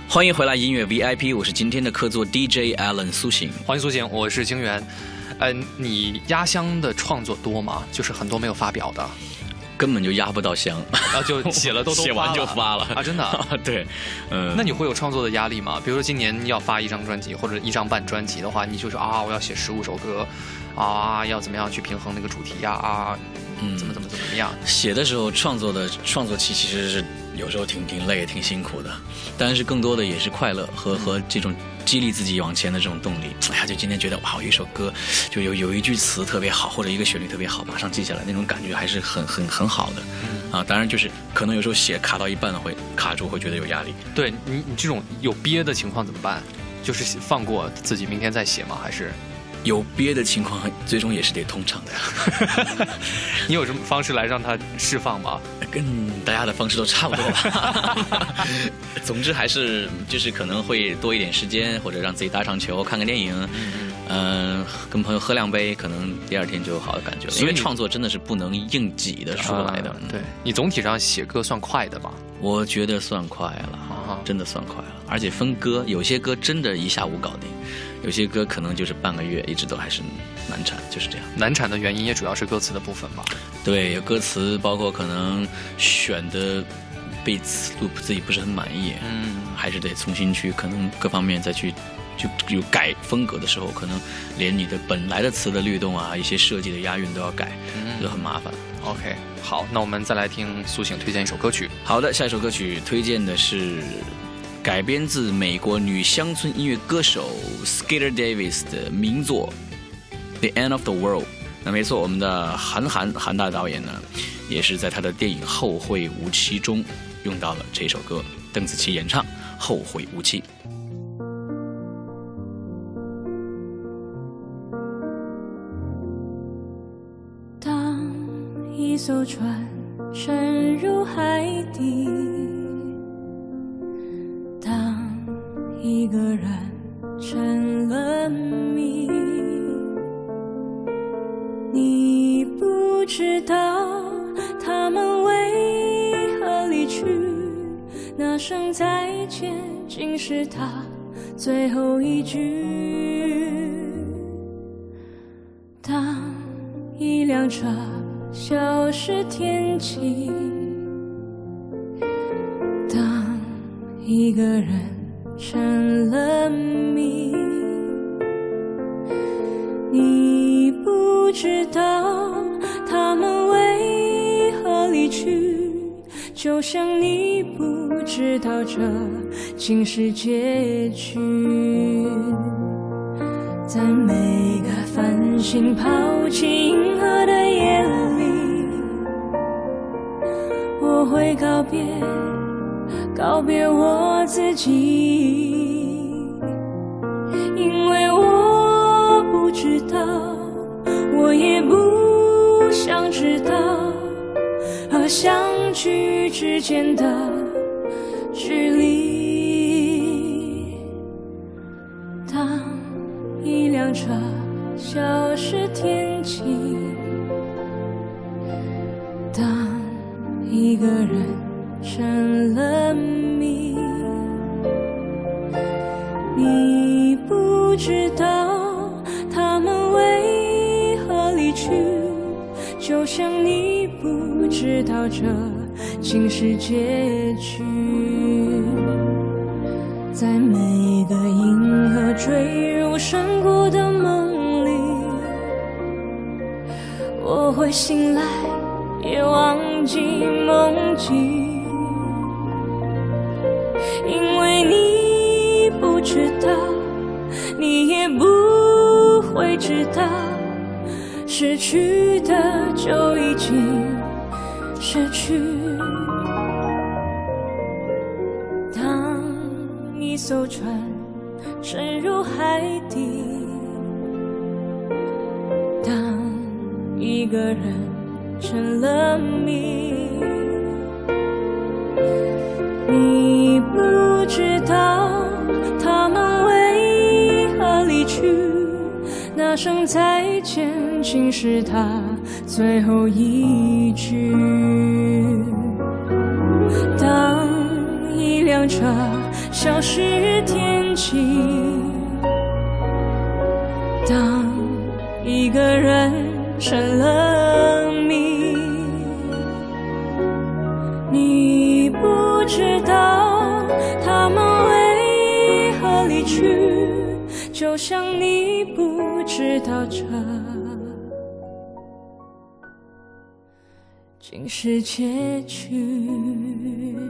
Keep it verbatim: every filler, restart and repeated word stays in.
欢迎回来音乐 V I P， 我是今天的客座 D J Alan 苏醒。 欢迎苏醒，我是清源。呃，你压箱的创作多吗？就是很多没有发表的， 根本就压不到箱， 然后就写了都都写完就发了啊，真的、啊？ 对，嗯。 那你会有创作的压力吗？比如说今年要发一张专辑或者一张半专辑的话，你就说啊，我要写十五首歌，啊，要怎么样去平衡那个主题呀？啊，嗯，怎么怎么怎么样？ 写的时候，创作的创作期其实是有时候挺挺累、挺辛苦的，但是更多的也是快乐和和这种激励自己往前的这种动力。哎呀，就今天觉得哇，有一首歌就有有一句词特别好，或者一个旋律特别好，马上记下来，那种感觉还是很很很好的。嗯、啊，当然就是可能有时候写卡到一半会卡住，会觉得有压力。 对你，你这种有憋的情况怎么办？就是放过自己，明天再写吗？还是？ 有憋的情况，最终也是得通畅的呀。 你有什么方式来让它释放吗？ 跟大家的方式都差不多吧。总之还是就是可能会多一点时间，或者让自己打场球、看个电影，嗯、呃，跟朋友喝两杯，可能第二天就有好的感觉了。因为创作真的是不能硬挤的出来的。 呃、对你总体上写歌算快的吧？ 我觉得算快了，啊、真的算快了。而且分歌，有些歌真的一下午搞定。有些歌可能就是半个月，一直都还是难产，就是这样。 难产的原因也主要是歌词的部分吧？ 对，有歌词，包括可能选的 beats loop 自己不是很满意，嗯，还是得重新去，可能各方面再去就有改风格的时候，可能连你的本来的词的律动啊，一些设计的押韵都要改，嗯，就很麻烦。 OK， 好，那我们再来听苏醒推荐一首歌曲。 好的，下一首歌曲推荐的是。改编自美国女乡村音乐歌手 Skeeter Davis 的名作 The End of the World。 那没错，我们的韩寒韩大导演呢，也是在他的电影《后会无期》中用到了这首歌，邓紫棋演唱《后会无期》。 当一艘船沉入海底，一个人成了谜，你不知道他们为何离去，那声再见竟是他最后一句。当一辆车消失天际，当一个人成了谜，你不知道他们为何离去，就像你不知道这竟是结局。在每个繁星抛弃银河的夜里，我会告别告别我自己，因为我不知道，我也不想知道，和相聚之间的距离。当一辆车消失天际，当一个人成了谜，你不知道他们为何离去，就像你不知道这竟是结局。在每个银河坠入山谷的梦里，我会醒来也忘记梦境，因为你不知道，你也不会知道，失去的就已经失去。当一艘船沉入海底，当一个人成了谜，你不知道他们为何离去，那声再见竟是他最后一句。当一辆车消失天际。当一个人成了谜，你不知道他们为何离去，就像你不知道这竟是结局。